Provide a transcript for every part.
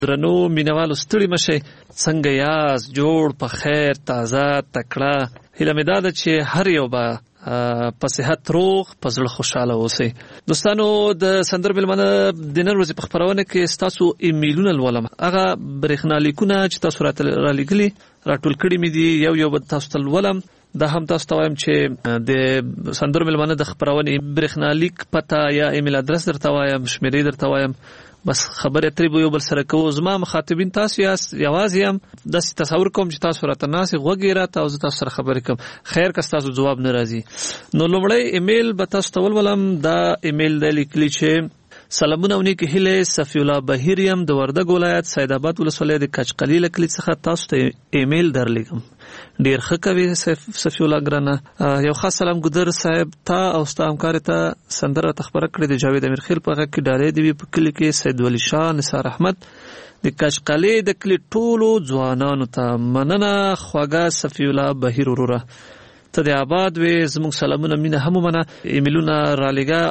درنو مینوالو ستړي مشئ، څنګه یاست؟ جوړ په خیر، تازه، تکړه. هیله مې دا ده چې هر یو به په صحت روغ، په زړه خوشحاله اوسئ. دوستانو، د سندر مېلمانه د نن ورځې په خپرونه کې ستاسو ایمیلونه لولم. هغه برېښنالیکونه چې تاسو راته رالیږلي راټول کړي مې دي، یو به تاسو ته لولم. دا هم تاسو ته وایم چې د سندر مېلمانه د خپرونې برېښنالیک پته یا ایمیل ادرس درته وایم، شمیرې درته وایم. بس خبرې اترې به یو بل سره کوو. زما مخاطبین تاسو یاست، یوازې یم. داسې تصور کوم چې تاسو راته ناستې غوږ یې راته او زه تاسو سره خبرې کوم. خیر که ستاسو ځواب نه راځي نو لومړی ایمیل به تاسو ته ولولم. دا ایمیل دی لیکلي چې سلامونه او نیکې هیلې، صفي الله بهیر یم د وردګ ولایت سید آباد ولسوالۍ د کچقلي له کلي څخه تاسو ته ایمیل درلیږم. ډیر ښه کوي صفي الله ګرانه. یو خاص سلام ګودر صاحب تا او ستا همکار ته سندره تخبره کړې د جاوید امیرخیل په غږ کې ډالۍ دی په کلی کې سید ولی شاه نثار احمد د کچقلي د کلي ټولو ځوانانو ته مننه. خواږه صفي الله بهیر وروره، ته د آباد وې، زموږ سلامونه مینه هم ومنه. ایمیلونه رالیږه،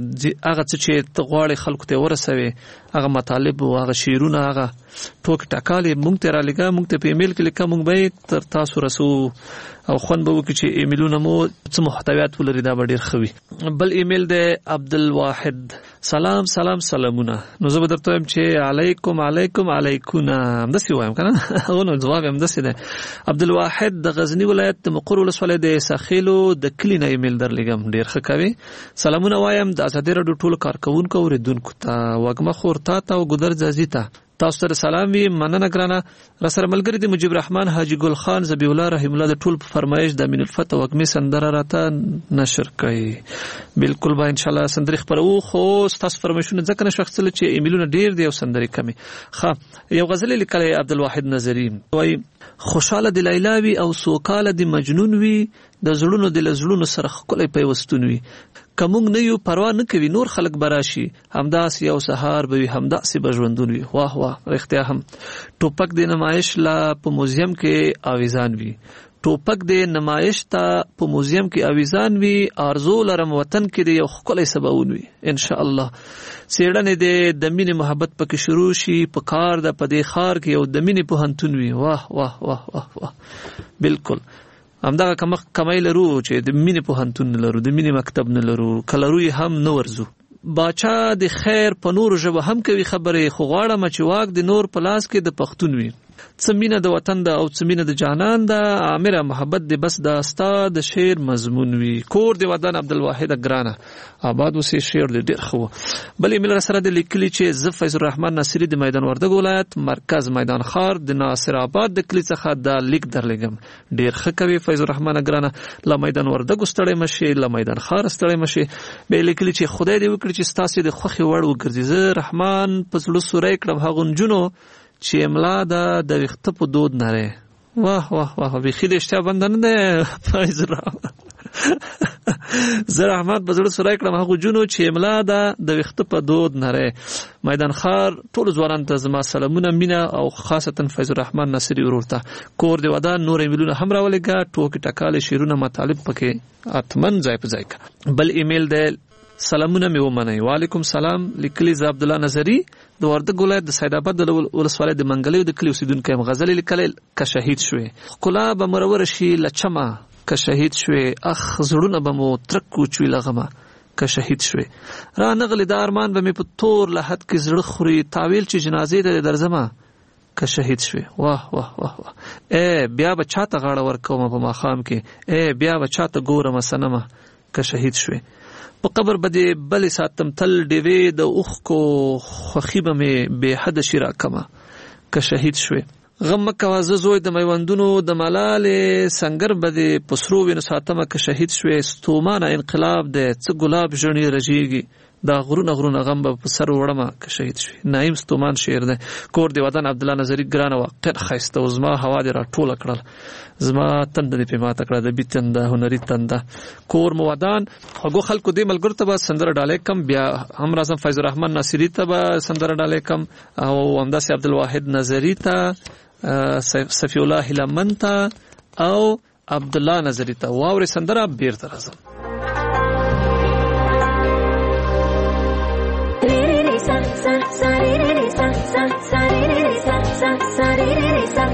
هغه څه چې ته غواړې خلکو ته ورسوې، هغه مطالب او هغه شعرونه، هغه ټوک ټکالې موږ ته رالیږه. موږ ته په ایمیل کې لیکه، موږ به یې تر تاسو رسو او خوند به وکړي چې ایمیلونه مو څه محتویات ولري. دا به ډېر ښه وي. بل ایمیل دی عبدالواحد. سلام سلامونه. نو زه به درته وایم چې علیکم علیکونه، همداسې وایم که نه؟ نو ځواب یې همداسې دی. عبدالواحد د غزني ولایت د مقر ولسوالۍ د ساخیلو د کلي نه ایمیل درلیږم. ډېر ښه کوي. سلامونه وایم د ازادي راډیو ټولو کارکوونکو او اورېدونکو ته، وږمه خور تا ته او ګودر ځاځي ته، تاسو ته سلام وي. مننه ګرانه. را سره ملګری د مجيب رحمان حاجی ګل خان زبی الله رحم الله د ټول په فرمایش د امین الفتح وږمې سندره راته نشر کړي. بالکل به ان شاء الله سندري خبرو، خو تاسو فرمایشونه ځکه نشو اخیستل چې ایمیلونه ډیر دی او سندري کمی. یو غزل لیکلی عبدالواحد نظری وای: خوشاله د لیلا وي او سوکاله د مجنون وي، د زړونو د لزړونو سره ښکلی پیوستون وي. که موږ نه یو پروا نه کوي نور خلک به راشي، همداسې یو سهار به وي، همداسې به ژوندون وي. واه واه، رښتیا هم. ټوپک د نمایش لا په موزیم کې آویزان وي، ټوپک د نمایش ته په موزیم کې آویزان وي. آرزو لرم وطن کې د یو ښکلی سباون وي ان شاء الله. څېړنې د مینې محبت پکې شروع شي، په کار ده په دې ښار کې یو د مینې پوهنتون وي. واه واه واه واه واه. بالکل همدغه کمی لرو چې د مینې پوهنتون نه لرو، د مینې مکتب نه لرو، که لرو یې هم نه ورځو. باچا د خیر په نورو ژبه هم کوي خبرې، خو غواړم چې واک د نور په لاس کې د پښتون وي. څه مینه د وطن ده او څه مینه د جانان ده، عامره محبت د بس دا ستا د شعر مضمون وي. کور د ودان عبدالواحد ګرانه آباد اوسې. شعر دې ډېر ښه و. بل ایمیل سره د لیکلي چې زه فیض الرحمن ناصري د میدان وردګ ولایت مرکز میدان ښار د ناصر آباد د کلي څخه دا لیک درلیږم. ډېر ښه کوي فیض الرحمن ګرانه. له میدان وردګ ستړی مشي، له میدان ښار ستړی مشي. به لیکلي چې خدای دې وکړي چې ستاسو د خوښې وړ وګرځي. زه رحمان په زړه سوری کړم هغو نجونو چې املا ده د ویښته په دود نری. واه واه واه، بیخي د اشتیا بنده نه دی فیض الرحمن. زه رحمت په زړه سوری کړم هغو جونو چې املا ده د ویښته په دود نری. میدان ښار ټولو ځوانانو ته زما سلامونه، مینه او خاصتا فیض الرحمن ناصري ورور ته. کور د ودان نور ایمیلونه هم راولېږه، ټوکې ټکالې شعرونه مطالب پکې اتمن ځای په ځای کړه. بل ایمیل دی سلامونه مې ومنئ. وعلیکم سلام. لیکلي زه عبدالله نظري د وردګ ولایت د سید آباد د ولسوالۍ د منګلیو د کلي اوسېدونکی یم. غزل یې لیکلی: که شهید شوې ښکلا به مروره شي له چمه، که شهید شوې اخ زړونه به مو ترک وچوي له غمه، که شهید شوې را نغلې دا ارمان به مې په تور لحد کې زړه خوري، تاویل چې جنازې ته دې درځمه، که شهید شوې. واه واه واه واه. بیا به چاته غاړه ورکومه په ماښام کې، بیا به چاته ګورمه صنمه، که شهید شوې. په قبر به دې بلې ساتم تل ډیوې د اوښکو، خوښي به مې بې حده شي راکمه، که شهید شوې. غم مه کوه زه زوی د میوندونو د ملالې، سنګر به دې په سرو وینو ساتمه، که شهید شوې. ستومانه انقلاب دی څه ګلاب ژڼې رژېږي، دا غرونه غم به په سر وړمه، که شهید شوې. نعیم ستومان شعر دی. کور د ودان عبدالله نظري ګرانه واقعا ښایسته و. زما هوا دې راټوله کړل، زما تنده دې پې ماته کړه، ادبي تنده، هنري تنده. کور مو ودان خوږو خلکو دې ملګرو ته به سندره ډالۍ کم، بیا هم راځم فیض الرحمن ناصري ته به سندره ډالۍ کم، او همداسې عبدالواحد نظري ته، صفي الله هیلمن ته او عبدالله نظري ته. واورې سندره بیرته راځم. sa sa sa re re sa sa sa re re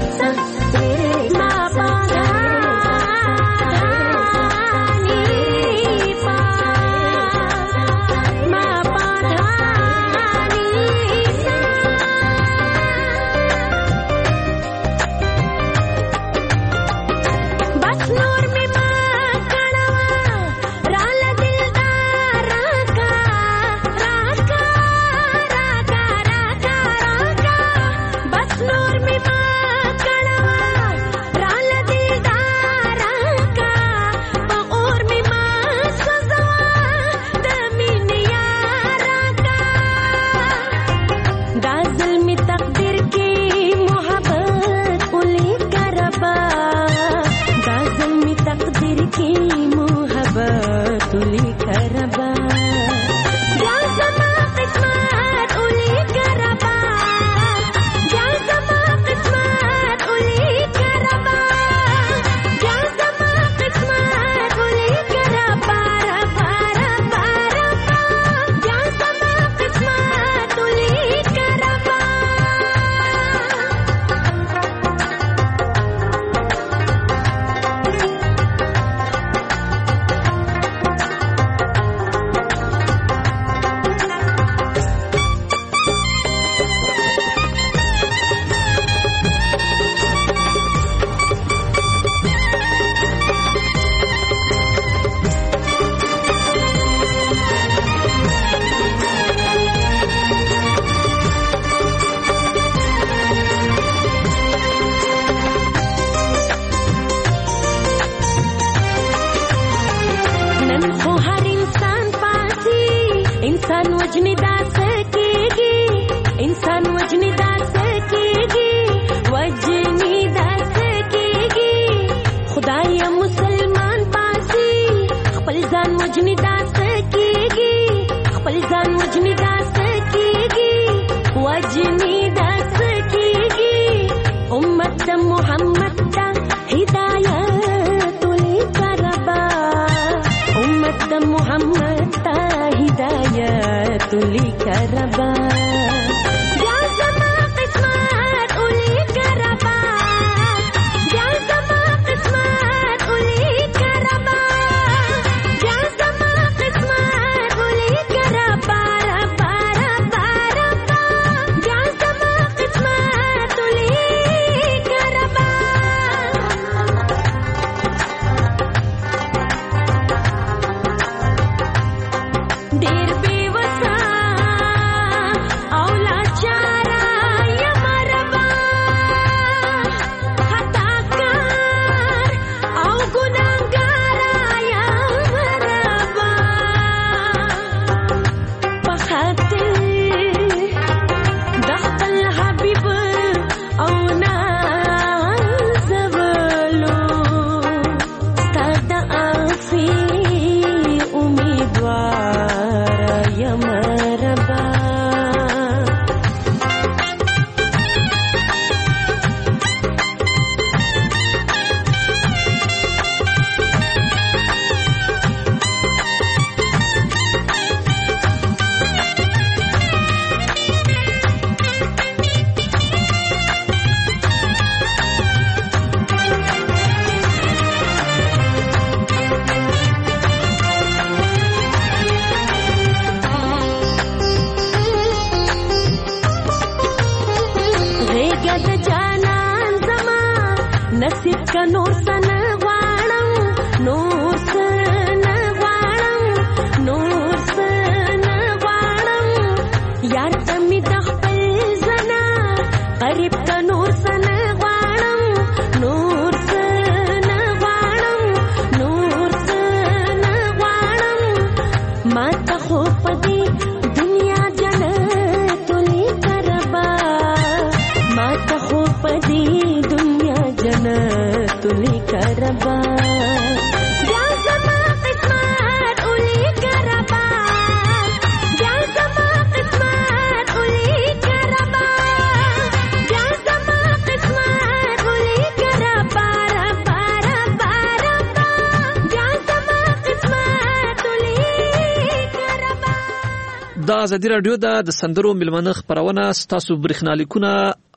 د ازادي رادیو د سندرو ملمنه خبرونه ستاسو برېښنالیکونه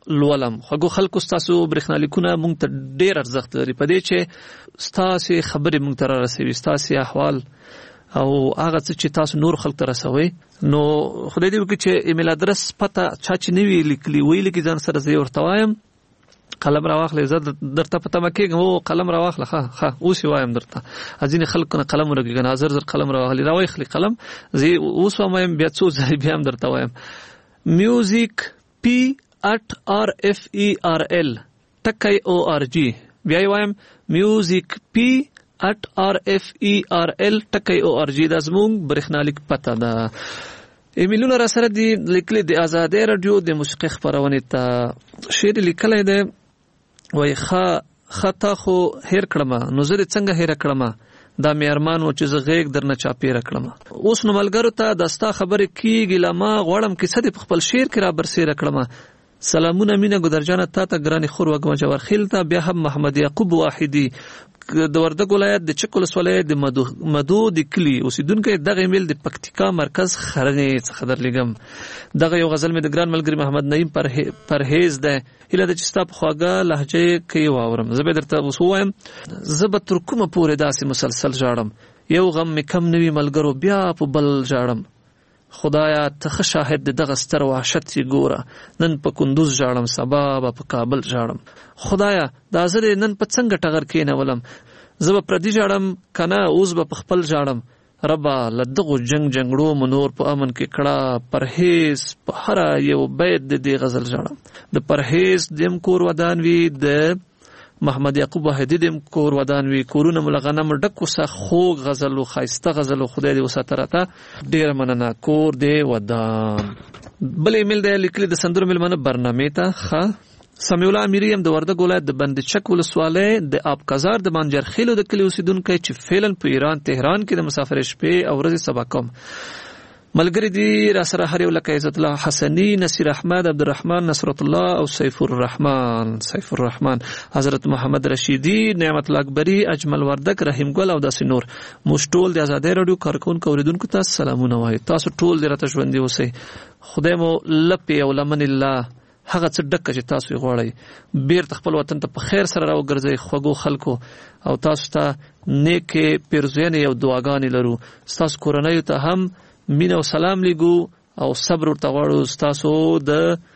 لولم. خو خلکو تاسو برېښنالیکونه مونږ ته ډېر ارزښت لري په دې چې تاسو خبرې مونږ ته رسوي، تاسو احوال او هغه څه چې تاسو نور خلک ته رسوي. نو خدای دې وکړي چې ایمیل ادرس پته چا چې نوی لیکلی ویل کې ځان سره زه ورته وایم قلم را واخلې، زه درته پته مکیږم او قلم را واخله ښه اوس وایم درته. ځینې خلک نه قلم ورګي کنه زر قلم را واخلې را واخلې قلم زه اوس وایم بیا څو ځای بیا هم درته وایم music@rferl.org بیا وایم music@rferl.org دا زموږ برېښنالیک پته ده. ایمیلونه را سره دی لیکلي د آزادۍ رادیو د موسیقي خپرونې ته شعر لیکلی دی وای خطا خو هیر کړم نو زه دې څنګه هیر کړم دا مې ارمان و چې زه غېږ درنه چاپېره کړم. اوس نو ملګرو ته د ستا خبرې کېږي لا ما غواړم کیسه دې په خپل شعر کې را برسېره کړم. سلامونه مینه ګدرجانه تا ته ګرانې خور وږمه جوارخیل ته بیا هم محمد یعقوب واحدي د وردګ ولایت د چک ولسوالۍ د مدو د کلي اوسیدونکی. دغه ایمیل د پکتیکا مرکز خرنې څخه درلیږم. دغه یو غزل مې د ګران ملګري محمد نعیم پرهیز ده. هیله ده چې ستا په خواږه لهجه کې واورم. زه به درته اوس ووایم زه به تر کومه پورې داسې مسلسل ژاړم، یو غم مې کم نوي ملګرو بیا په بل ژاړم. خدایا ته ښه شاهد د دغه ستر وحشت یې ګوره، نن په کندوز ژاړم سبا به په کابل ژاړم. خدایا دا زه نن په څنګه ټغر کېنولم، زه به پردي ژاړم کنه اوس به په خپل ژاړم. ربا له دغو جنګړو مو نور په امن کې کړه، پرهیز په هر یو بیت د دې غزل ژاړم. د پرهیز دیم کور ودان وي، د محمد یعقوب واحدی دیم کور ودان وي، کورونه مو له غنم ډک وسه خوږ غزل او ښایسته غزل او خدای دې وساته راته ډېره مننه. کور دې ودان. بل ایمیل دی لیکلی د سندرو مېلمانه برنامې ته ښه سمیع الله امیری هم د وردګ ولایت د بند چک ولسوالۍ د آبکزار د مانجرخیلو د کلي اوسیدونکی چې فعلا په ایران تهران کې د مسافر شپې او ورځې سبا کوم. ملګری دی را سره هر یو لکه عزت الله حسنی، نصیر احمد، عبدالرحمن، نصرت الله او سیف الرحمن، حضرت محمد رشیدی، نعمت الله اکبری، اجمل وردک، رحیم ګل او داسې نور. موږ ټول د آزادۍ رادیو کارکونکو اوریدونکو ته سلامونه وایو. تاسو ټول دې راته ژوندي اوسئ. خدای مو لپې او لمن الله هغه څه ډکه چې تاسو یې غواړئ بیرته خپل وطن ته په خیر سره راوګرځئ خوږو خلکو او تاسو ته نیکې پیرزوینې او دعاګانې لرو. ستاسو کورنیو ته هم مینه او سلام لیږو او صبر ورته غواړو. ستاسو د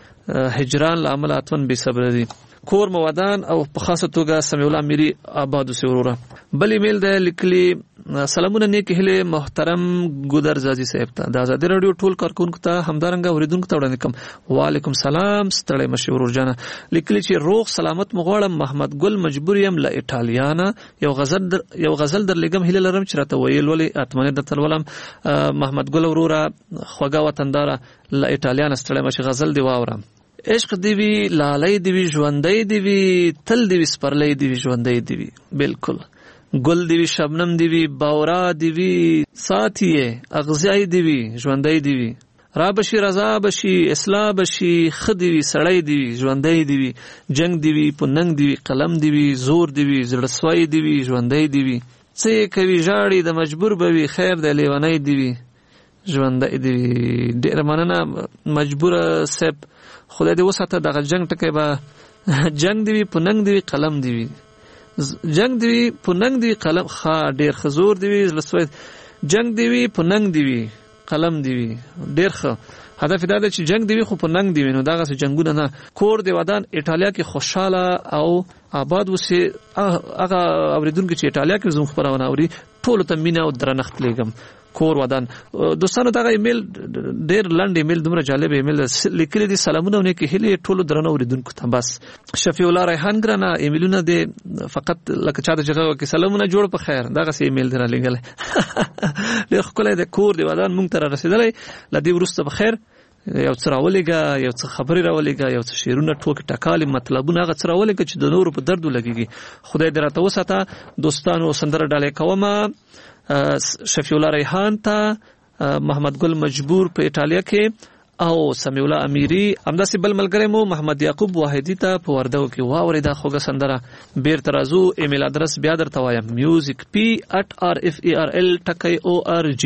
هجران له امله اتمن بې صبره دي. کور مو ودان او په خاصه توګه سمیع الله امیری آباد اوسئ وروره. بل ایمیل دی لیکلی سلامونه نیک هیلې محترم ګودر زازي صاحب ته د آزادۍ رادیو ټول کارکونکو ته همدارنګه اوریدونکو ته وړاندې کوم. وعلیکم سلام ستړی مشي ورور جانه. لیکلی چې روغ سلامت مو غواړم. محمد ګل مجبور یم له ایټالیا یو غزل درلیږم، هیله لرم چې راته ویل ولې اتمنه درته ولم. محمد ګل وروره خوږه وطنداره له ایټالیا ستړی مشي غزل دی واورم. عشق دی وی لالی دی وی ژوندی دی وی تل دی وی سپرلی دی وی ژوندی دی وی بالکل گل دی وی شبنم دی وی باورا دی وی ساتھی اغزی دی وی ژوندی دی وی را بشي رضا بشي اصلاح بشي خدي وي سړی دی وي ژوندی دی وي جنگ دی وي پننګ دی وي قلم دی وي زور دی وي زړسوي دی وي ژوندی دی وي څه کوي ژاړي د مجبور به وي خیر د لیونی دی وي ژوندی دی وي. ډېر مننه مجبور صاحب، خدای دې وساته دغه جنگ ټکی به جنگ دی وي پننګ دی وي قلم دی وي جنگ دی وي پننګ دی قلم ښه ډېر ښه زور دی وي زړسوي جنگ دی وي پننګ دی وي قلم دی وي ډېر ښه. هدف دا دی چې جنگ دی وي خو په ننګ دی وي، نو دغسې جنګونه نه. کور دی ودان ایټالیا کې خوشحاله او آباد اوسي. هغه اورېدونکي چې ایټالیا کې زموږ خپرونه اوري ټولو ته مینه او درنښت لیږم. کور ودان دوستانو دغه ایمیل ډېر لنډ ایمیل دومره جالب ایمیل لیکلی دي. سلامونه او نیکې هیلې ټولو درنو اورېدونکو ته. بس شفیع الله ریحان ګرانه ایمیلونه دې فقط لکه چا ته چې غږ وکړي سلامونه جوړ په خیر دغسې ایمیل دې رالیږلی ډېر ښکلی دی. کور دی ودان موږ ته را رسېدلی. له دې وروسته به خیر یو څه راولېږه، یو څه خبرې راولېږه، یو څه شعرونه ټوکې ټکالې مطلبونه هغه څه راولېږه چې د نورو په درد ولګېږي. خدای دې راته وساته. دوستانو سندره ډالۍ کومه شفیع الله ریحان ته، محمد ګل مجبور په ایټالیا کې او سمیع الله امیری. همداسې بل ملګری مو محمد یعقوب واحدی ته په وردګو کې واورئ دا خوږه سندره. بیرته راځو. ایمیل ادرس بیا درته وایم musicp@rferl.org.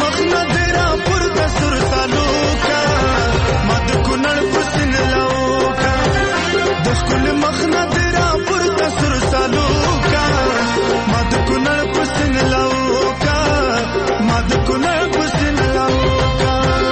مخنا تیرا پورته سر سالوکا ما د کونړ پسین لاوکا د خپل مخنا تیرا پورته سر سالوکا ما د کونړ پسین لاوکا ما د کونړ پسین لاوکا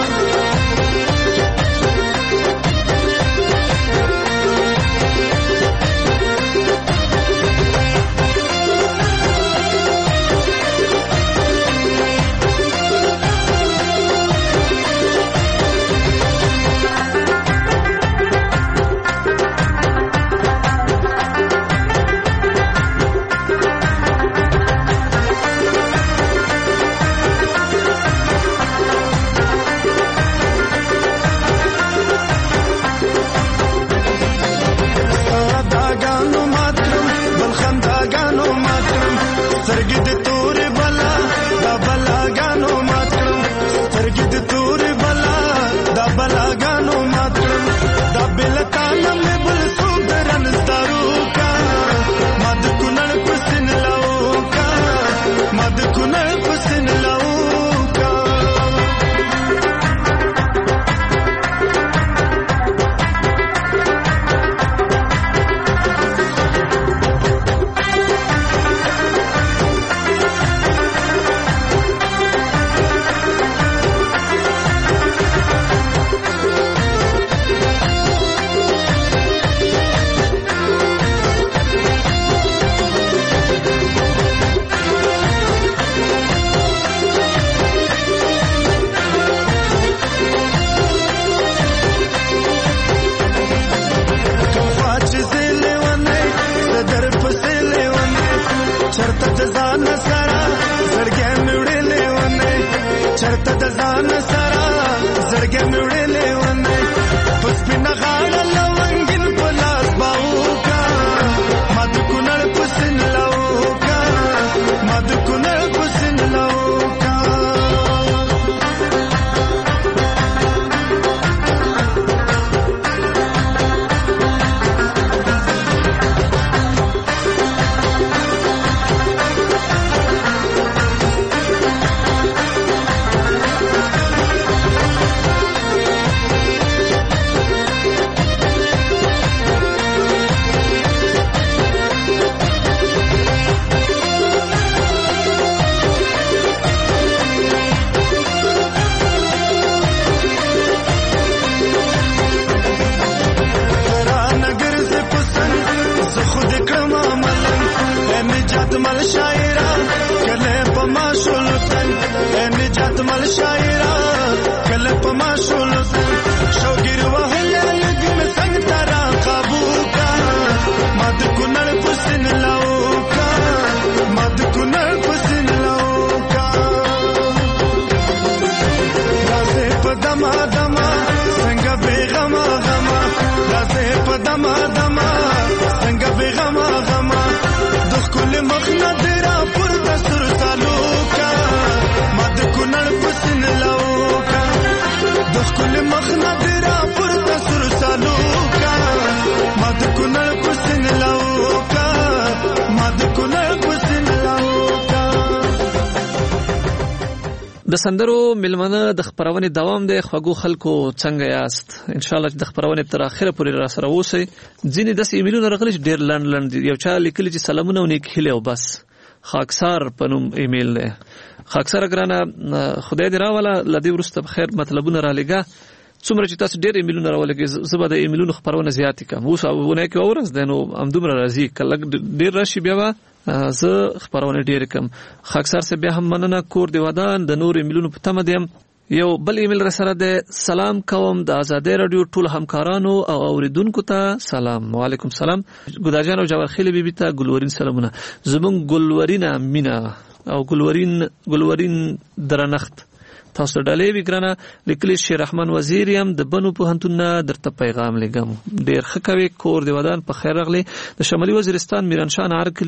د سندرو ملمنه د خبرونه دوام د خوګو خلکو څنګه یاست ان شاء الله د خبرونه تر اخره پورې را سره اوسئ ځینې د ایمیلونو راغلي ډیر لند یو چا لیکلی چې سلامونه ونیک هله او بس خاکسار پنوم ایمیل له خاکسار ګرانه خدای دې راولا لدی ورسته بخیر مطلبونه را لګا څومره چې تاسو ډیر ایمیلونه راولګي زبر د ایمیلونو خبرونه زیات کم اوس ونه کې اورز دنو امدومره راځي کله ډیر راشي بیا زه خبرونه ډیر کم خاکسار سه بیا هم مننه کور دی ودان د نور ایمیلونو په تمه دیم یو بل ایمیل را سره د سلام کوم د آزادۍ رادیو ټول همکارانو او اوریدونکو ته سلام وعلیکم سلام ګداجان او جوارخیل بیبي ته ګلورین سلامونه زمون ګلورینا مینا او ګلورین درنخت تاسو ډالې وګرانه لیکلی شیر رحمان وزیر یم د بنو په هنتونه درته پیغام لګم ډیر خکوي کور دی ودان په خیر راغلی د شمالي وزیرستان میرانشاه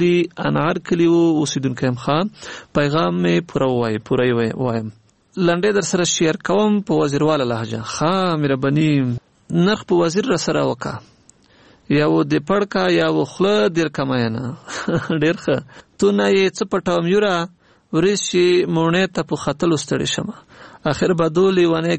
انارکلی اوسیدونکو هم خان پیغام می پوره وایم لنډه در سره شیر کوم په وزیرواله لهجه خا مهرباني نرخ په وزیر را سره وکا یو د پړکا یا خله ډیر کماینه ډیر ښه تو نه یې څه پټوم یورا ورځ چې مونې ته په خطل ستړي شمه اخر بدولې ونه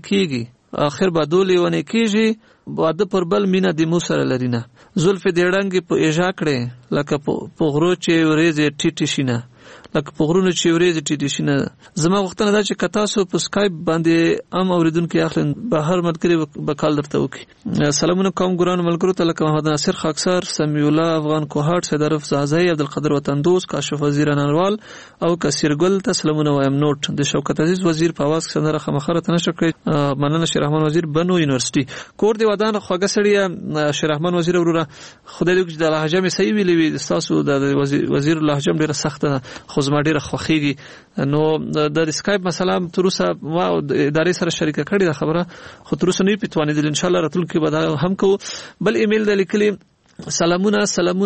کیږي واده پر بل مینا د مو سره لرینه زلف دې ړنګ په اجا کړي لکه په غرو چې ورځ ټیټی شینه لکه په غرونو چې ورځ ټیټی شینه زما وختونه دا چې کتاسو په سکایپ باندې ام اوریدونکو اخلن بهر ملګری بکال درته وکي سلامونه کوم ګران ملګرو ته لکه محمد ناصر خاکسار سمیع الله افغان کوهاټ سیدارف زازای عبدالقادر وطندوس کاشف وزیر انوال او کثیر ګل ته سلامونه وایم نوٹ د شوکت عزیز وزیر په आवाज څنګه خمخره تنشر کړی مننه شیر رحمان وزیر بنو یونیورسيټي کور دی ودان خوګه سړی شیر رحمان وزیر وروره خدای دې د لهجه مې صحیح ویلې تاسو د وزیر لهجه ډیره سخته خو زما ډیره خوخیږي نو د سکایپ مثلا تروسه ما ادارې سره شریک کړی دا خبره خو تروسه نه پیتوانې دل ان شاء الله راتلونکي به هم کو بل ایمیل د لیکلي سلامونه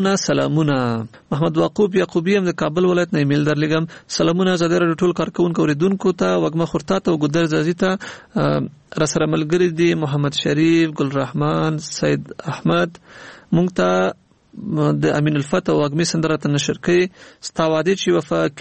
محمد یعقوبی هم د کابل ولایت نه ایمیل درلګم سلامونه زدر ټول کارکونکو اوریدونکو ته وګما خورتا ته ګدر زازی ته رسره ملګری دی محمد شریف ګل رحمان سید احمد مونږ ته د امین الفتح او اګمی سندره ته نشر کړي ستاواده چې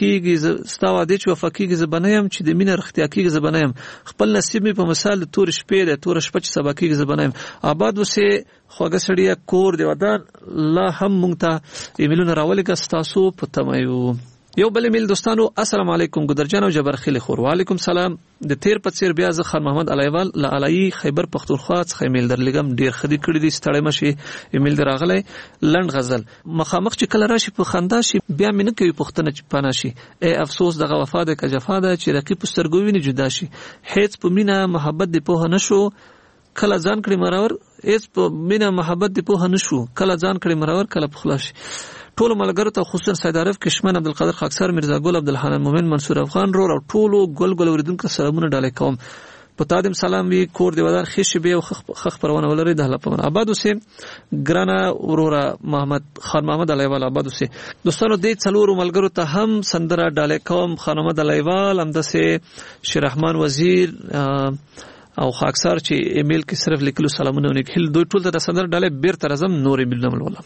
وفاقیږي زبنایم چې د مینه رختیا کیږي زبنایم خپل نصیب می په مثال تور شپې د تور شپه چې سبا کیږي زبنایم آباد وسه خوګه سړیا کور دی ودان لا هم مونږ ته ایمیلونه راولګه تاسو په تمایو یو بل ایمیل دوستانو السلام علیکم ګدرجان او جبرخیل خور وعلیکم سلام د تیر پڅیر بیا ز خان محمد علیوال لعلی خیبر پختونخوا څخه ایمیل درلګم ډیر خدي کړی دي ستړی مشي ایمیل دراغله لند غزل مخامخ چې کله راشي په خندا شي بیا مینه کوي پختنه چې پانا شي ای افسوس دغه وفاده ک جفاده چې رقیب سترګوینه جدا شي هیڅ په مینا محبت دی په نشو کله ځان کړي مرور هیڅ په مینا محبت دی په نشو کله ځان کړي مرور کله پخلاش ټول ملګرو ته خصوصا سیدارف کشمن عبدالقادر خاکسار مرزا ګل عبدالحنان مومن منصور افغان رو او ټولو ګل اوریدونکو سلامونه ډالې کوم په تادم سلام وی کور دی ودار خیش به خخ پرونه ولري د هلپمن آباد اوسه ګرانا اورورا خان محمد علیوال آباد اوسه دوستانو دې څلورو ملګرو ته هم سندره ډالې کوم خان محمد علیوال همدسه شیر رحمان وزیر او خاکسار چې ایمیل کې صرف لیکلو سلامونه ونکهل دوی ټول ته سندره ډالې بیرته راځم نور ایمیل نه ولا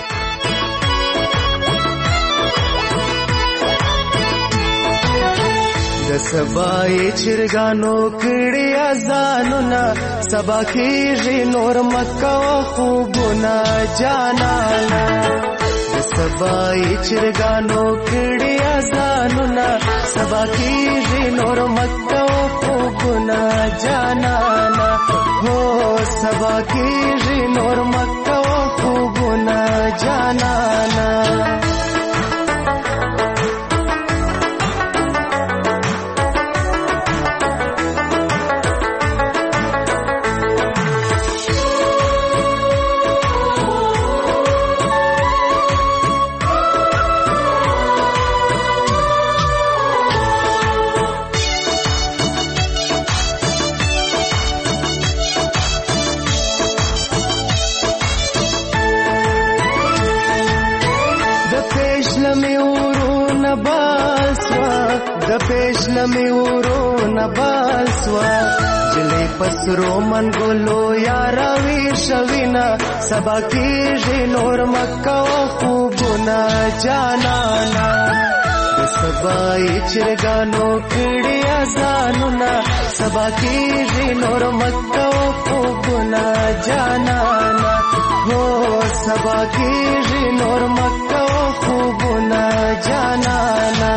د سبای چرګانو کړي اذانونه سبا کېږي نور مکه خوبونه جانانا د سبای چرګانو کړي اذانونه سبا کېږي نور مکه خوبونه جانانا هو سبا کېږي نور مکه خوبونه جانانا لمی ورونه باسوا جلې پسرو من ګلو یارا وی شوینا سبا کېږي نور مکه خوبونه جانانا سبا چرګانو کړي اذانونه سبا کېږي نور مکه خوبونه جانانا هو سبا کېږي نور مکه خوبونه جانانا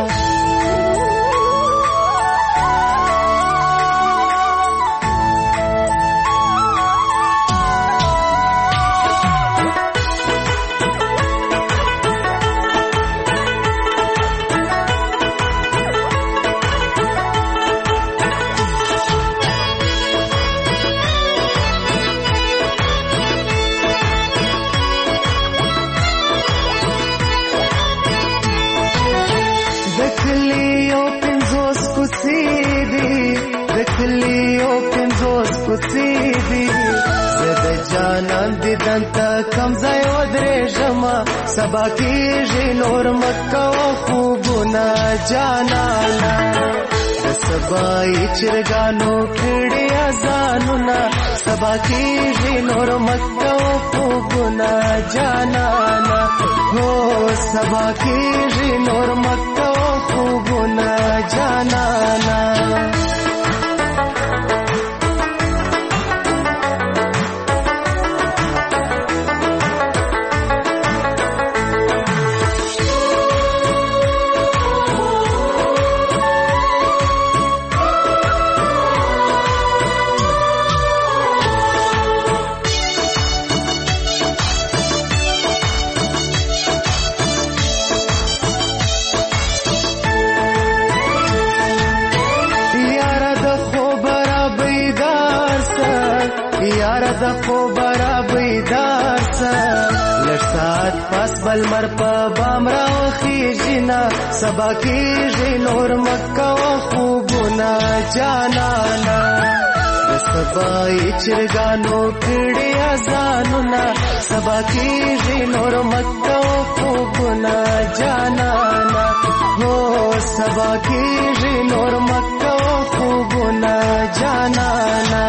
دنتا کم ځای ودرېږمه سبا کېږي نور مکه خوبونه جانانا د سبای چرګانو کړي اذانونه سبا کېږي نور مکه خوبونه جانانا هو سبا کېږي نور مکه خوبونه جانانا د خوبره بیدار سه لږ ساعت پس بل مر په بام راوخیږي نه سبا کېږي نور مه کوه خوبونه جانانه د سبایي چرګانو کړي اذانونه سبا کېږي نور مه کوه خوبونه جانانه هو سبا کېږي نور مه کوه خوبونه جانانه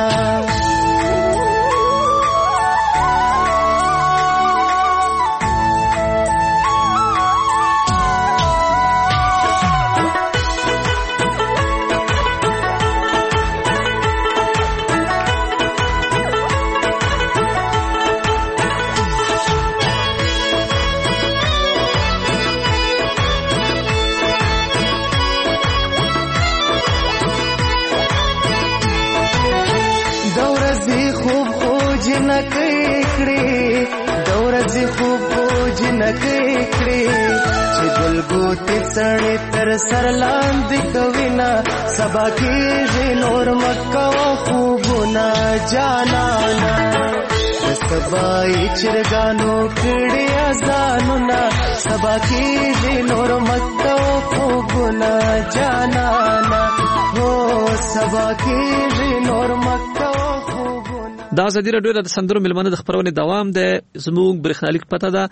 چې ګلګوتې څڼې تر سر لاندې کوینه سبا کېږي نور مه کوه خوبونه جانانه د سبایي چرګانو کړي اذانونه سبا کېږي نور مه کوه خوبونه جانانه هو سبا کېږي نور مه کوه خوبونه. دا ازادي راډیو د سندرو ملمنه د خبرونې دوام دی. زموږ برېښنالیک پته ده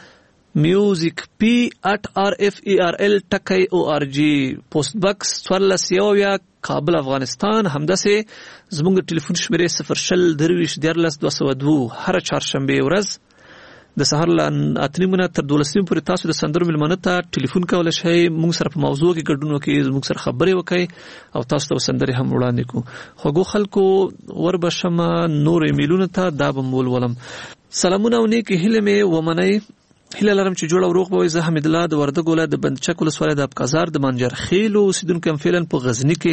musicp@rferl.org پوسټ باکس 14 کابل افغانستان. همداسې زموږ ټلیفون شمیرې 0 هر چهارشنبه ورځ د سهار له 8:30 تر 12:00 پورې تاسو د سندرو ملمنه ته ټلیفون کولای شئ. موږ سره په موضوع کې ګډون وکړئ، موږ سره خبرې وکړئ او تاسو ته سندرې هم وړاندې کړو. خوږو خلکو وربشمه نور ایمیلونه ته دا به مولولم. سلامونه او نیک هیله مې ومنئ. هیله لرم چې جوړ او روغ به وي. زه حمید الله د وردګ ولایت د بندچک ولسوالۍ د ابقازار د منجر خیلو اوسیدونکی یم. فعلا په غزني کې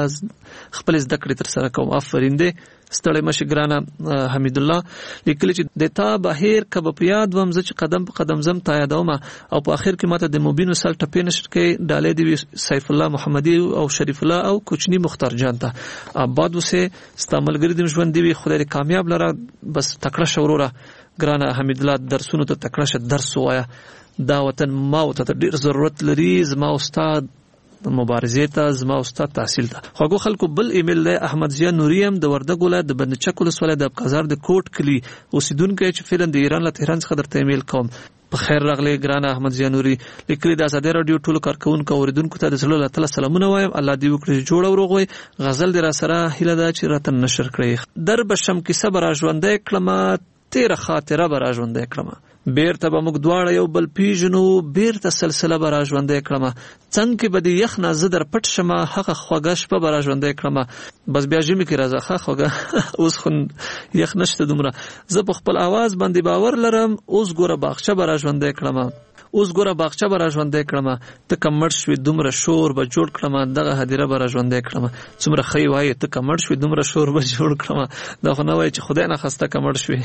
خپل زده کړې تر سره کوم. آفرین دی. ستړی مشه ګرانه حمید الله لیکلی چې د تا بهیر کبه په یاد وم زه چې قدم په قدم زم تا یادوم او په اخر کې ماته د مبین وسل ټپې نشر کې ډالې دی سیف الله محمدي او شریف الله او کوچنی مختار جان ته آباد وسه استعمالګری د ژوند دی. خدای دې کامیاب لره. بس تکړه شوروره ګرانه حمید الله درسونو ته تکړه شه درس وایا. دا وطن ما ته ډیر ضرورت لري. زما استاد مبارزه ته، زما استاد تحصیل ته. خوږو خلکو بل ایمیل دی احمد ضیا نوریم د وردګ ولایت د بندچک ولسوالۍ د ابقازار د کوټ کلی اوسیدونکی چې فعلا د ایران له تهران څخه درته ایمیل کوم. په خیر راغلی ګرانه احمد ضیا نوري. لیکلي د ازادي رادیو ټولو کارکونکو اوریدونکو ته د زړه له تله سلامونه وایم. الله دې وکړي جوړ او روغ وي. غزل دې را سره هیله ده چې راته نشر کړئ. در بشم کیسه به را ژوندی کړمه، تیره خاطره به را ژوندی کړمه. بیرته به موږ دواړه یو بل پیژنو، بیرته سلسله به را ژوندی کړمه. څنګ کې به د یخ نه زه در پټ شمه، هغه خوږه شپه به را ژوندی کړمه. بس بیا ژمي کې راځه ښه خوږه اوس خو یخ نشته دومره. زه په خپل اواز باندې باور لرم. اوس ګوره باغچه به را ژوندی کړمه. اوس ګوره باغچه به را ژوندی کړمه. ته کمړ شوې دومره شور به جوړ کړمه. دغه هدیره به را ژوندی کړمه. څومره ښه وایي ته کمړ شوې دومره شور به جوړ کړمه. دا خو نه وایي چې خدای نه خسته کمړ شوې.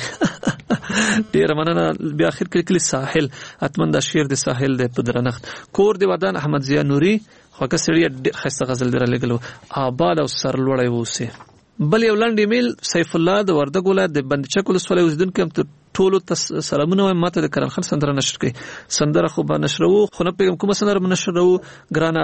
ډیره مننه. بیا اخر کې کلی ساحل اتمن دا شعر د ساحل د پدرنخت کور دی ودان احمد ضیا نوري. خوګه سړی ډیر خسته غزل در لګلو. آباد او سرلوړی ووسه. بل یو لاندې ایمیل سیف الله د وردګ ولایت د بندچک ولسوالۍ اوسیدونکی یم. ټولو ته سلامونه وایم. ماته د کرن خان سندره نشر کړي. سندره خو به نشرو خو نه پیغام کومه سندره نشرو. ګرانه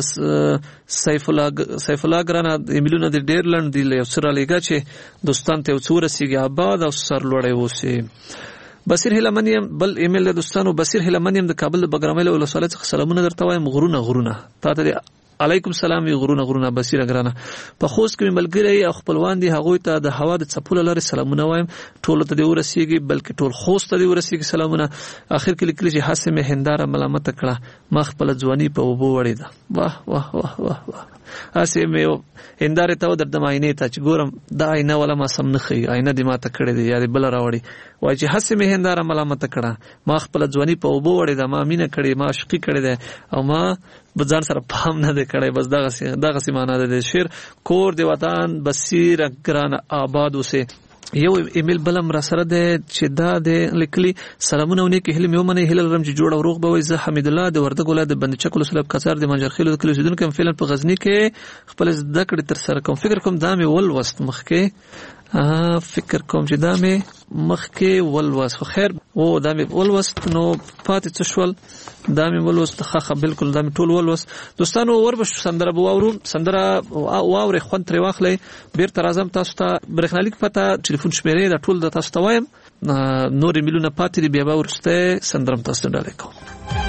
سیف الله ګرانه ایمیلونه د ډیر لاندې یو سره لګا چې دوستان ته وڅوره سیګي. آباد او سرلوړی ووسه. بصیر هلمنیم بل ایمیل د دوستانو. بصیر هلمنیم د کابل د بګرامل ولسوالۍ څخه سلامونه درته وایم. غرونه تا ته علیکم سلام وی غرونه بصیره ګرانه په خوست کې ملګری او خپلوان دي هغه ته د هوا د چپول لري سلامونه وایم ټول ته دی ورسیږي بلکې ټول خوست ته دی ورسیږي سلامونه اخر کې لیکلي چې حسمه هنداره ملامت کړه ما خپل ځواني په وبو وړې ده واه واه واه واه واه حسمه هنداره ته در د ماینه ته چې ګورم دا عینه ولا ما سم نه خي عینه دی ما ته کړې دی یا بل راوړي وای چې حسمه هنداره ملامت کړه ما خپل ځواني په وبو وړې ده ما مینه کړې ما عشقي کړې ده او ما بځان سره پام نه کړي بس دغه سیمانه ده شعر کور دی وطن بصیر ګران آباد اوسه یو ایمیل بلم را سره ده چې دا ده لیکلي سلامونه ونی کې هلم یو منه هلل رم چې جوړ او روغ به وي زه حمید الله د وردګ ولایت د بندچکل سلب قصار د منجرخیل د کلی سیدونکو فعلا په غزنی کې خپل زده کړې تر سره کوم فکر کوم دامه ول وست مخکې فکر کوم چې دامه مخکې ول وست خیر او دامه ول وست نو پاتې څه شول دامه ول وست خخه بالکل دامه ټول ول وست دوستانو وربش سندره بوورو سندره واوري خوند تر واخلې بیرته راځم تاسو ته برېښنالیک پته ټلیفون شمیرې د ټول د تاسو ته وایم نور میلیونه پاتې دی بیا به ورسته سندرم تاسو ته ډالې کوم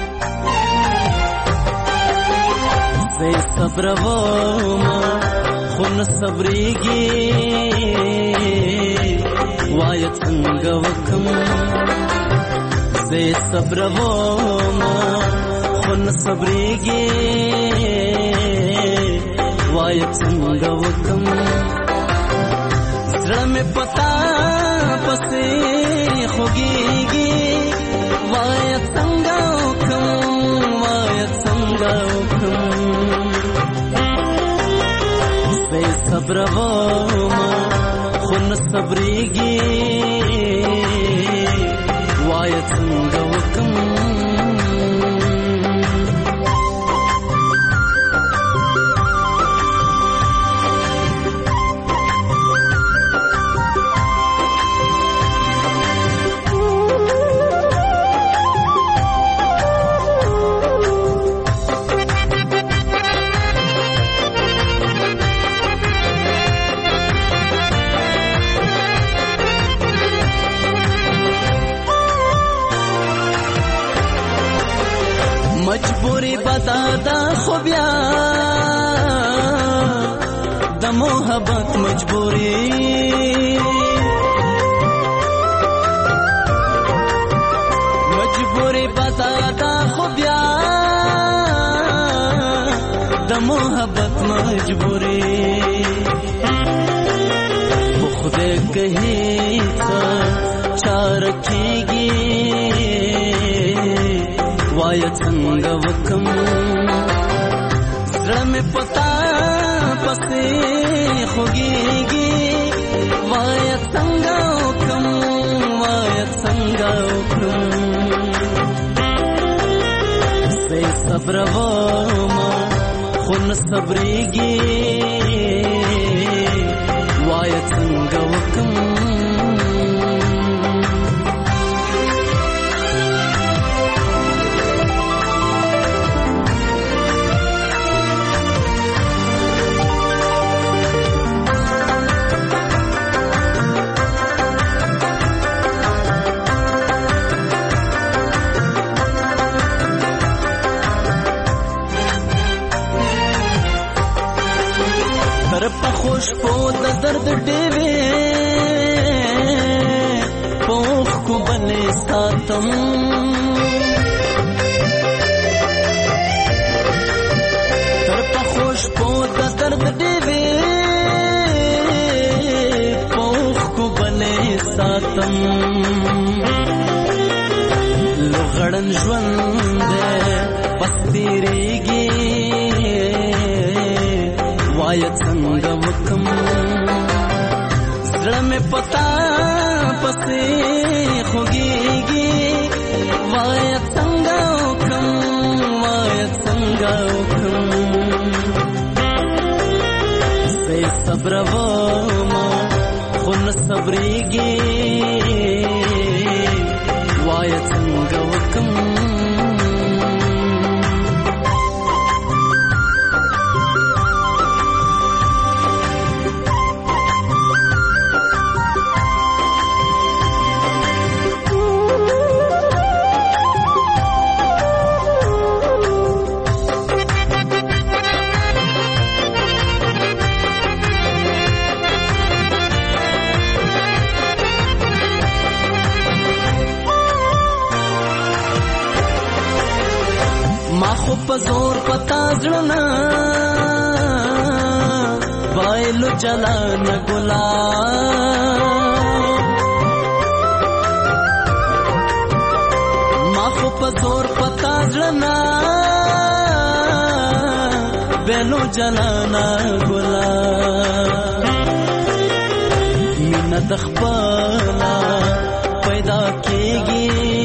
زه صبر وما خون صبرېږي وای څنګه وکم زه صبر وما خون صبرېږي وای څنګه وکم زړه مې پتا پسې خوږېږي وای څنګه وکم وای څنګه وکم زه صبر وما خون صبرېږي وای څنګه وکم مجبوری بدادا خو بیا د محبت مجبوری مجبوری بدادا خو بیا د محبت مجبوری خدای کہی څه چار کیږي وای څنګه وکم زړه مې پتا پسې خوږېږي وای څنګه وکم وای څنګه وکم زه صبر وما خون صبرېږي وای څنګه وکم خوش په د درد ډېوې پوخ کو بلې ساتم تر په خوش په د درد ډېوې پوخ کو بلې ساتم لغړن ژوند بس تیریږي وای څنګه وکم زړه مې پتا پسې خوږېږي وای څنګه وکم وای څنګه وکم زه صبر وما خون صبرېږي وای څنګه وکم پزور پتا زړنا وایلو جلان ګلا ما خو پزور پتا زړنا وایلو جلان ګلا مینا دخپلا پیدا کېږي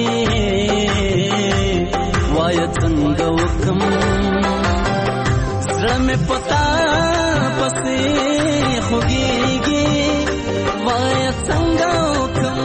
وای څنګه وکم زړه مې پتا پسې خوږيږي وای څنګه وکم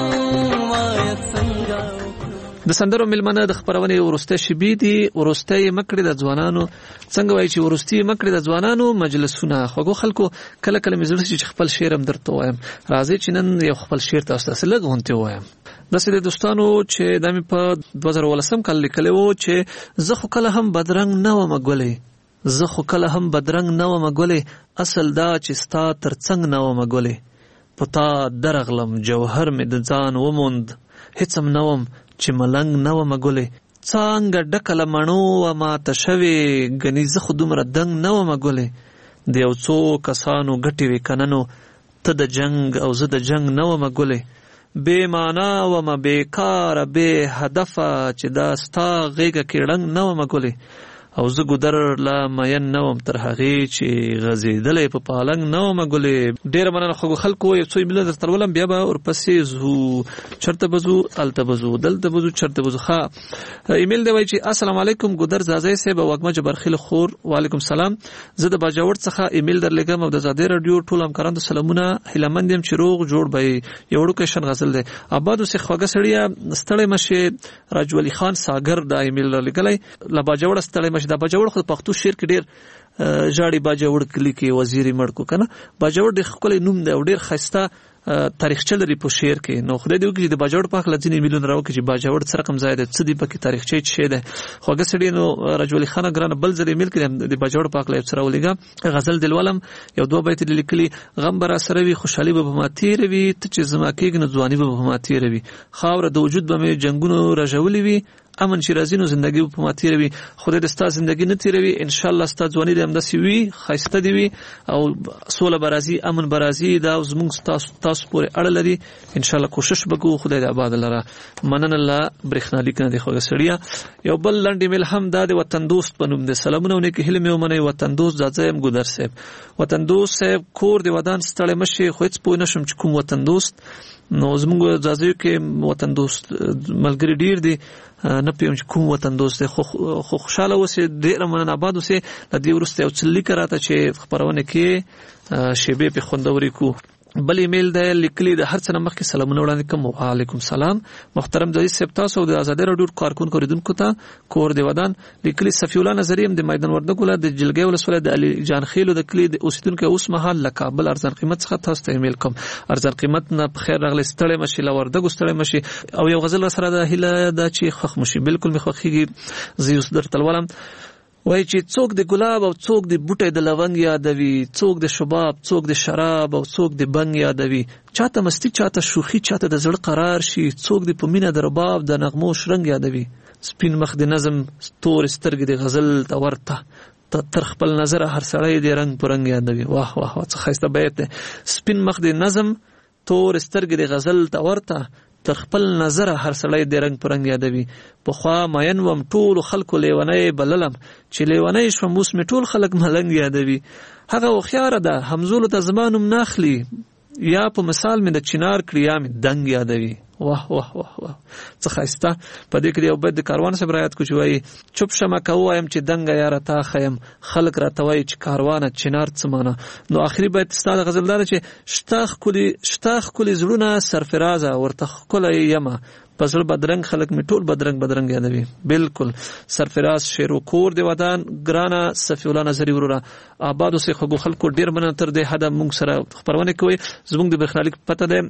د سندرو ملمنه د خبرونه ورسته شبي دي ورسته مکړه د ځوانانو څنګه وای چې ورسته مکړه د ځوانانو مجلسونه خوګو خلکو کله کله مزل چې خپل شعر هم درته وایم راځي چې نن یو خپل شعر تاسو ته لګونته وایم د سید دوستانو چې د مې په 2018 کال لیکلو چې زه خو کله هم بدرنګ نه وم ګولې زه خو کله هم بدرنګ نه وم ګولې اصل دا چې ستا ترڅنګ نه وم ګولې پتا درغلم جوهر مې د ځان وموند هیڅم نه وم چې ملنګ نه وم ګولې څنګه ډکله مڼو ما تشوي غني زه خو دومره دنګ نه وم ګولې د یو څو کسانو ګټي وکننو ته د جنگ او زه د جنگ نه وم ګولې بے معنا و ما بیکار بے هدف چې دا ستا غیګه کې رنگ نه وم ګولې او زه ګدر لا مین نه وم تر هغه چې غزیدلې په پالنګ نه وم ګولې ډیر مننه خو خلکو یو څو ایمیل درته ولم بیا به اور پسې زو چرته بزو الته بزو دلته بزو چرته بزو ښا ایمیل دی وای چې السلام علیکم ګدر زازای صاحب وګمه جبرخیل خور وعلیکم سلام زه د باجوړ څخه ایمیل درلګم او د زاده رادیو ټول همکارانو سلامونه هیلمندم چې روغ جوړ به یو ډوکیشن غزل دی آبادو سه خوګه سړیا ستړی مشه راج ولی خان ساګر دا ایمیل درلګلای لا باجوړ ستړی مشه دا باجوړ خو پښتو شعر کې ډیر جاړي باجوړ کلی کې وزیری مړکو کنه باجوړ د خپل نوم دی او ډیر خسته تاریخچه لري په شعر کې نو خدای دې وکړي د باجوړ پاک لځنی میلیون راو کې چې باجوړ سره کم زیاده څه دی پکې تاریخچه شه ده خوګه سړی نو رجولی خان ګران بل ځلې ملک د باجوړ پاک لایب سره ولګا غزل دلولم یو دوه بیت لیکلي غم برا سره وی خوشحالي به ما تیر وی ته چې زما کې نه ځواني به ما تیر وی خاور د وجود به مې جنگونو راجولي وی امن شیرازینو زندگی په ما تیروي خدای دې ستاسو زندگی نه تیروي ان شاء الله ستاسو ځواني دې همداسي وي خاصته دی وي او سوله برازي امن برازي دا زموږ تاسو پورې اړه لري ان شاء الله کوشش وکړو خدای دې آباد لره منن الله برېښنالیک نه دی خوګه سړیا یو بل لنډ ایمیل هم دا د وطن دوست پنوم دې سلامونه ونکه هله مې ومنه وطن دوست ځاځم ګودر صاحب وطن دوست صاحب کور دی ودان ستړی مشي خو هیڅ پوه نشم چې کوم وطن دوست نو زموږ ځاځي کې وطن دوست ملګری ډیر دی نه پېم چې کوم وطن دوست خو خوشاله اوسه ډیر مننه آباد اوسه د دې ورسته یو څه لیکراته چې خبرونه کې شیبه په خوندوري کو بل ایمیل دی لیکلی د هر څه نمخ کې سلامونه وړاندې کوم وعلیکم سلام محترم ځای سپ تاسو د آزادۍ رادیو کارکون کوریدونکو ته کور دی ودان لیکلی صفی الله نظریم د میدان وردګوله د جلګي ولسوالۍ د علي جان خیلو د کلی د اوسیدونکو اوس مهال لکابل ارزان قیمت څخه تاسو ته ایمیل کوم ارزان قیمت نه په خیر راغلی ستړی مشي لوردګو ستړی مشي او یو غزل سره د هله د چې خخ مشي بالکل مخخيږي زیوس درته ولم وای چې څوک د ګلاب او څوک د بوټي د لونګ یادوي څوک د شباب څوک د شراب او څوک د بنګ یادوي چاته مستی چاته شوخي چاته د زړه قرار شي څوک د پمینه د رباب د نغمو شرنګ یادوي سپین مخ د نظم ستور سترګې د غزل تورته تر خپل نظر هر سړی د رنگ پرنګ یادوي واه واه څه خسته بیت سپین مخ د نظم تور سترګې د غزل تورته تر خپل نظر هر سړی د رنگ پرنګ یادوي په خوا ماین وم ټول خلکو لیونی بللم چې لیونی شوم اوس می ټول خلک ملنګ یادوي هغه وخیاره ده همزولو ته زمانم ناخلی یا په مثال می د چنار کړی یا می دنګ یادوي واه واه واه واه څه خسته په دې کې یو بد کاروان سره برایت کو چوي چوپ شمه کوم چې دنګ یار تا خیم خلق را توي چې کاروان چنار څمانه نو اخري بیت ستاسو غزلدار چې شتاخ کلی زړونه سرفرازه ورته کلی یما پسړ بدرنګ خلک می ټول بدرنګ یادوي بالکل سرفراز شیر و کور دی ودان ګرانا صفی الله نظری وروره آبادو سه خو خلکو ډیر مننه تر دې حد مونږ سره خبرونه کوي زموږ د برخلالیک پته ده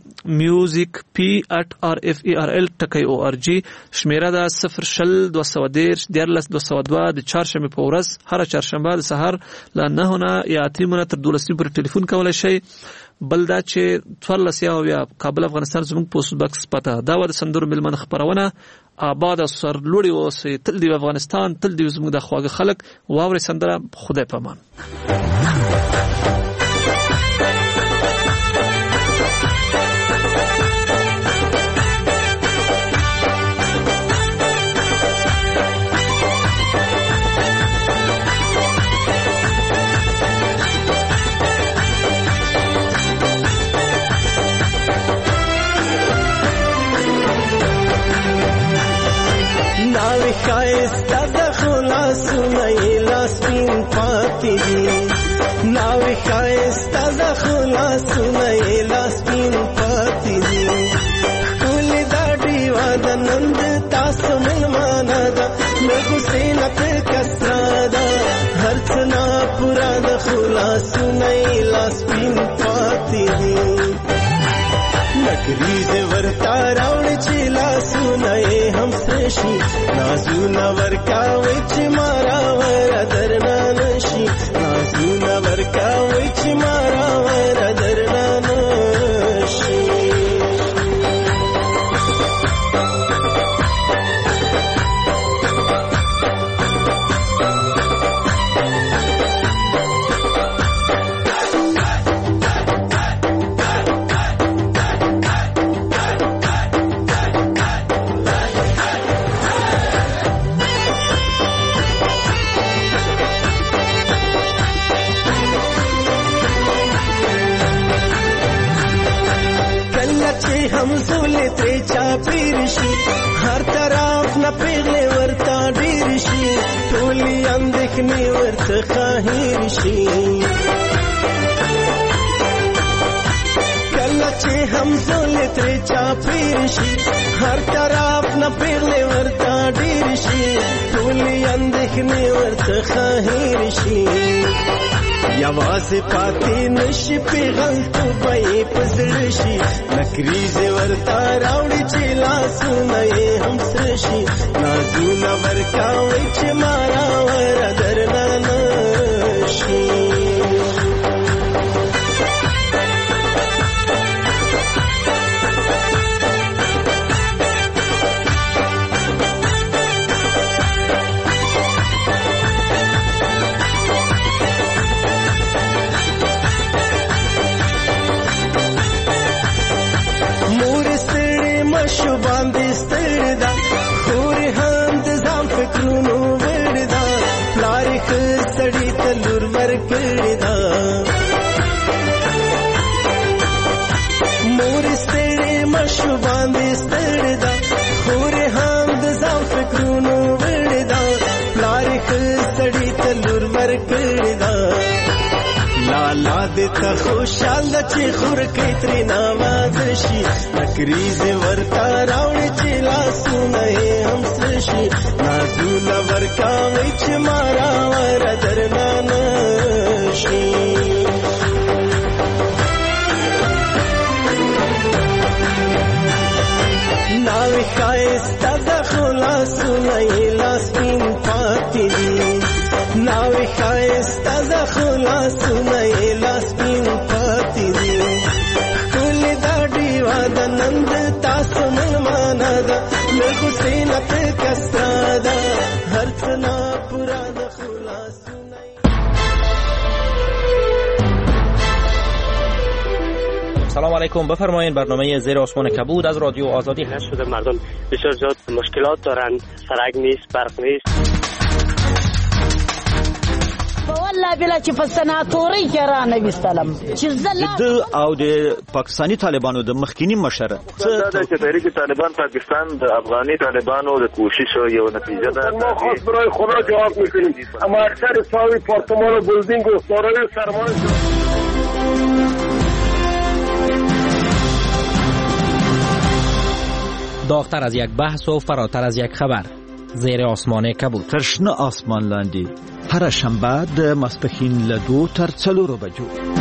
music@rferl.org شمیره ده 00210 د چهارشنبه په ورځ هر چهارشنبه د سحر ل 9 یا 3 تر 12 پر ټلیفون کولای شي بل دا چې 14 یا کابل افغانستان زموږ پوسټ باکس پته دا و د سندرو ملمن خبرونه آباد سر لوري اوسه تل دی افغانستان تل دی زموږ د خواږه خلک واوري سندره خدای پامان. خایستا د خلاصونه لاسپین پاتې دي ناوې خایستا د خلاصونه لاسپین پاتې دي ټولې دا ډیوه د نند تاسو ملمانه ده لږو سینت کسرا ده هر څه نا پورا د خلاصونه لاسپین پاتې دي نکریز ورتا راوړ چې لاسونه هم سشي نازونه ورکاوي چې مارا ور درنا نشي نازونه ورکاوي چې مارا ور درنا نشي همزولې ترې چاپېر شي هر طرف نه پیغلې ورته ډېر شي ټولې اندېښنې ورته خاهیر شي کله چې همزولې ترې چاپېر شي هر طرف نه پیغلې ورته ډېر شي ټولې اندېښنې ورته خاهیر شي یوازې پاتې نشي پیغلتوبه یې په زړه شي نکریزې ورته راوړي چې لاسونه یې هم سره شي نازونه ورکاوي چې مارا ور درنا نشي شو باندې ستړی دا خورې هم د ځان فکرونو وړی دا پلارې ښه سړي ته لور ورکړې دا مورې ستړې مه شو باندې ستړی دا خورې هم د ځان فکرونو وړی دا پلارې ښه سړي ته لور ورکړې دا لالا دې ته خوشحال چې خور کې ترې ناواز شي نکریزې ورته راوړي چې لاسونه یې هم سره شي نازونه ورکاوي چې مارا ور درنا نشي ناوې ښایسته د خلاصونه یې لاسپین پاتې دي ناوې ښایسته د خلاصونه یې لاسپین پاتې دي ټولې دا ډیوه د نند تاسو ملمانه ده لږو سینت کسرا ده هر څه نا پورا د خلاصونه. سلام علیکم، بفرمایید. برنامه زیر آسمان کبود از رادیو آزادی هست. شده مردم بسیار زیاد مشکلات دارن، سرک نیست، برق نیست. والله بلا چې په سناتوري کې را نه وستلم چې د او د پاکستانی طالبانو د مخکینی مشر دا چې تحریک طالبان پاکستان د افغاني طالبانو د کوشش یو نتیجه ده. ما خاص برای خدا جواب میکنیم اما اکثر ساوی پارتمان و بلدینگ و سارای سرمان داغتر از یک بحث و فراتر از یک خبر. زیر آسمان کبود. تر شنه آسمان لاندې هر شنبه د ماسپښین له 2 تر 4 بجو.